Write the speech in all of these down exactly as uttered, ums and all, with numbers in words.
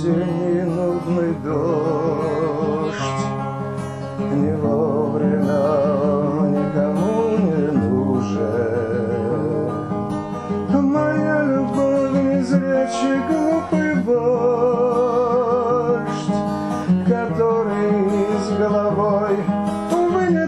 осенний нудный дождь. Не вовремя он никому не нужен. Моя любовь незрячий глупый вождь, который с головой, увы, не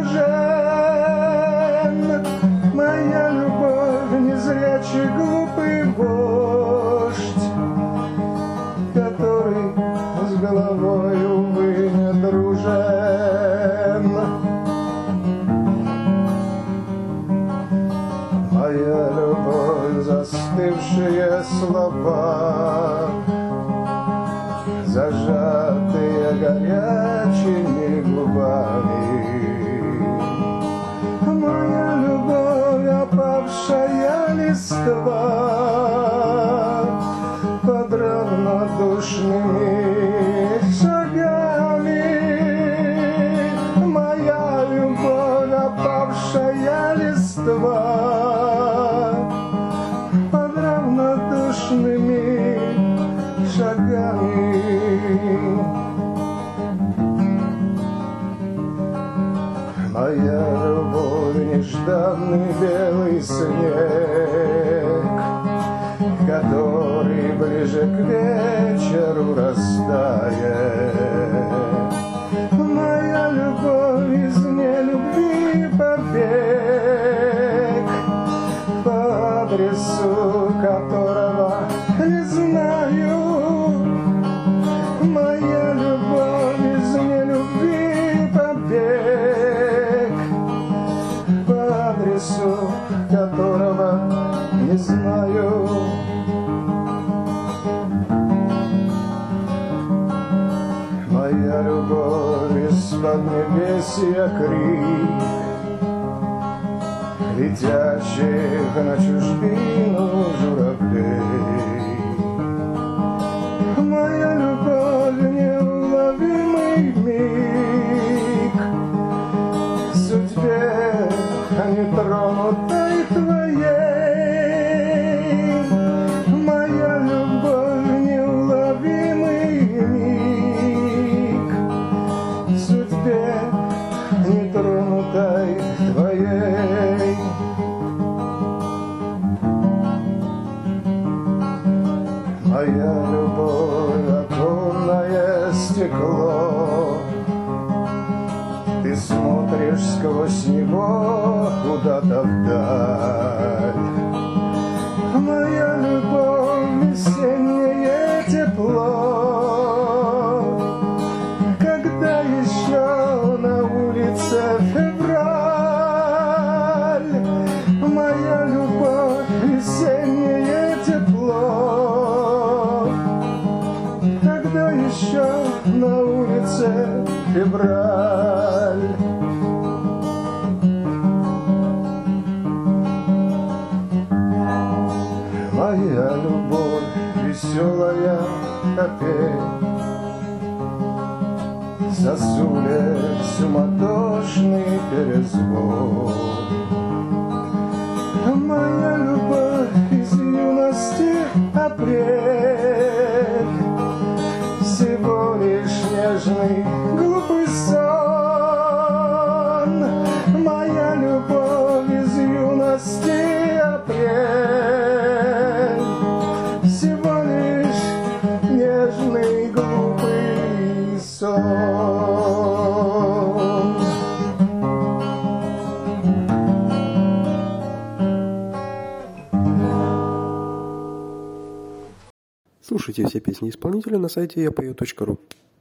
дружен. Моя любовь незрячий глупый вождь, который с головой, увы, не дружен. Моя любовь застывшие слова, зажатые горячими губами. Моя любовь опавшая листва под равнодушными шагами. Моя любовь опавшая листва под равнодушными шагами. Моя любовь нежданный белый снег, который ближе к вечеру растает. Моя любовь из нелюбви побег, по адресу которого не знаю. Моя любовь из нелюбви побег, по адресу которого не знаю. Моя любовь из-под небесья крик, летящих на чужбину журавлей. Моя любовь неуловимый миг в судьбе нетронутой твоей. Моя любовь неуловимый миг в судьбе нетронутой твоей. Моя любовь оконное стекло, ты смотришь сквозь него куда-то вдаль. Моя любовь весеннее тепло, когда еще на улице февраль. Моя любовь весеннее тепло, когда еще на улице февраль. Моя любовь веселая опять, зазулек суматошный перезвон. Моя любовь из юности апрель, всего лишь нежный глупый сон. Моя любовь из юности апрель, всего лишь нежный глупый сон. Слушайте все песни исполнителя на сайте я пою точка ру.